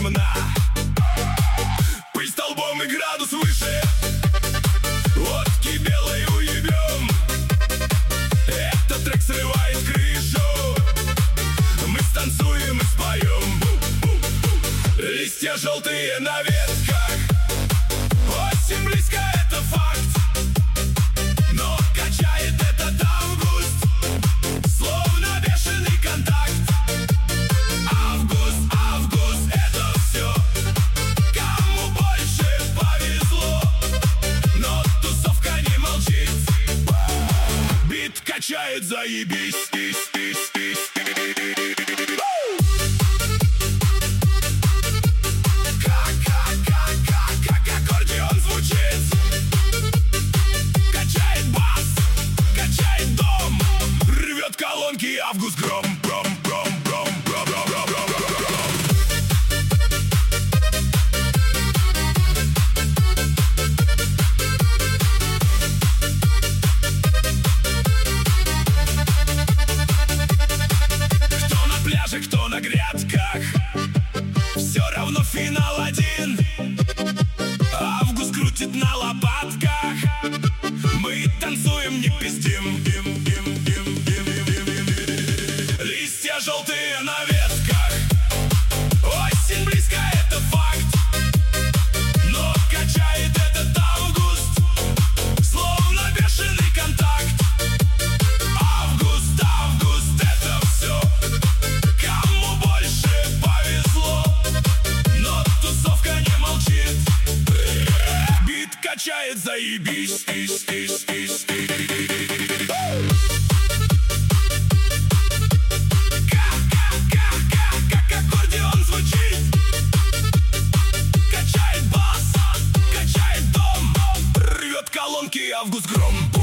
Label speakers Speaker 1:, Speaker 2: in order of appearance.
Speaker 1: темна, пыль столбом и градус выше. Водки белой уебем, этот трек срывает крышу. Мы станцуем и споем. Листья желтые на ветках, осень близко, это факт. Но качает этот август, словно бешеный контакт. Август, август, это все, кому больше повезло. Но тусовка не молчит, бит качает, заебись. Как аккордеон звучит, качает бас, качает дом, рвет колонки август гром. Кто на пляже, кто на грядках, все равно финал один. Август крутит на лопатках, мы танцуем, не пиздим. Листья желтые на ветках, осень близко, это факт. Но качает этот август, словно бешеный контакт. Август, август, это все, кому больше повезло. Но тусовка не молчит, бит качает, заебись. Как аккордеон звучит, качает бас, качает дом, рвет колонки август гром.